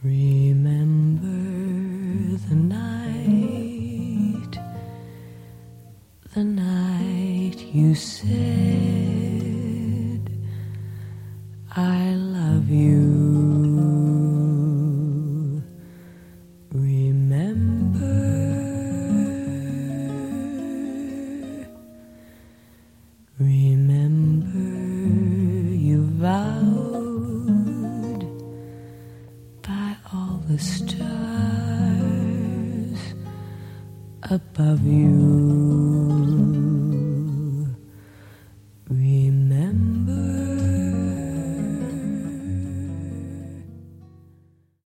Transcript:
Remember the night you said, I love you. Remember you vowed by all the stars above you.